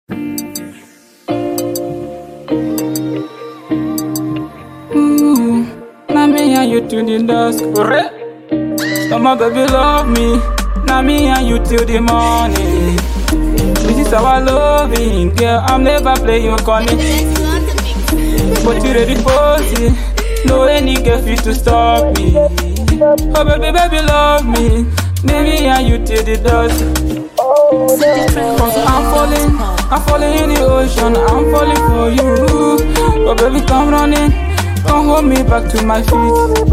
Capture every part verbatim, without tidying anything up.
Ooh, now me and you till the dusk. Correct? Come on, baby, love me. Now me and you till the morning. This is our loving, girl. I'm never playing corny. But you ready for it? No any girl fit to stop me. Oh baby, baby, love me. Baby, and you till the dust. Cause I'm falling, I'm falling in the ocean. I'm falling for you. Oh baby, come running, come hold me back to my feet.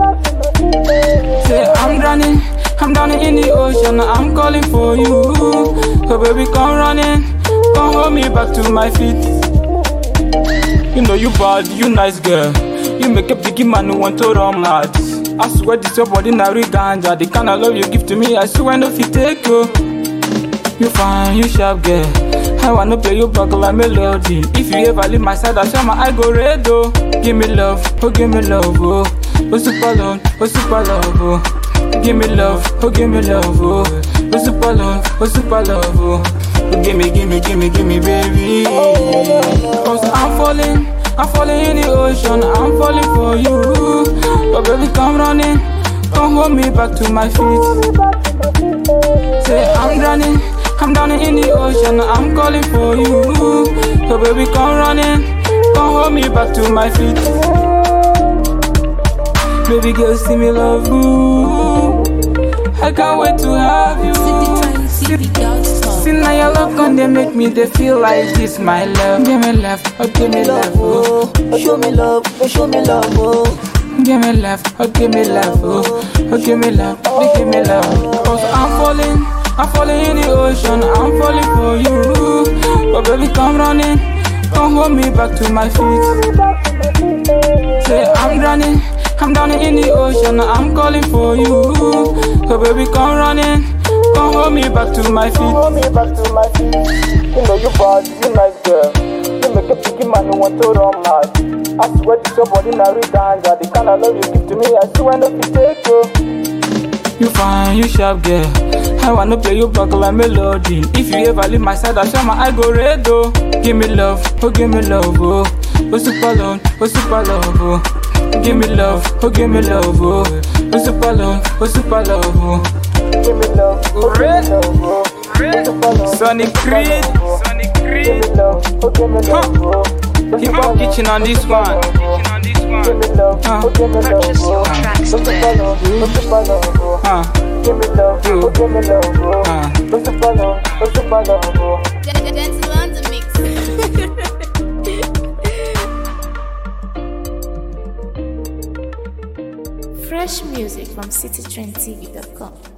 Say I'm drowning, I'm drowning in the ocean. I'm calling for you. Oh baby, come running, come hold me back to my feet. You know you bad, you nice girl. You make a picky man who want to run mad. I swear this your body na real ganja. The kind of love you give to me, I swear no fit take you. You fine, you sharp girl. I wanna play you back like melody. If you ever leave my side, I swear my eye go red oh. Give me love, oh give me love oh. Oh super love, oh super love oh. Give me love, oh give me love oh. Oh super love, oh super love oh. Oh give me, give me, give me, give me baby. Cause I'm falling, I'm falling in the ocean. I'm falling for you. Oh baby, come running, come hold me back to my feet. Say I'm drowning, I'm drowning in the ocean. I'm calling for you. Oh baby, come running, come hold me back to my feet. Baby girl, see me love you. I can't wait to have you. See now your love gon' they make me they feel like this my love. Give me love, oh give me love, oh. Oh show me love, oh show me love, oh. Give me love, oh give me love, oh. Oh give me love, oh give me love. Cause I'm falling, I'm falling in the ocean. I'm falling for you. Oh baby, come running, come hold me back to my feet. Say I'm drowning, I'm drowning in the ocean. I'm calling for you. Oh baby, come running, come hold me back to my feet. Hold me back to my feet. You know you bad, you nice girl. You make a picky man who want to run mad. I swear this your body na real ganja. The kind of love you give to me, I swear no fit take you. You fine, you sharp girl. I wanna play you back like melody. If you ever leave my side, I swear my eye go red oh. Give me love, oh give me love oh. Oh super love, oh super love oh. Give me love, oh give me love oh. Oh super love, oh super love oh. Give me love, oh give me love, oh. Sonic Creed, Sonic Give Creed. me love, oh give me love, oh. Keep on kitchen on this one. Give me love, oh give me love, Purchase your oh. tracks Oh super today. love, oh super love, oh. Uh, Give me love, oh give me love, oh. uh. Oh super love, oh super love, oh. Dance London mix. Fresh music from city trend t v dot com.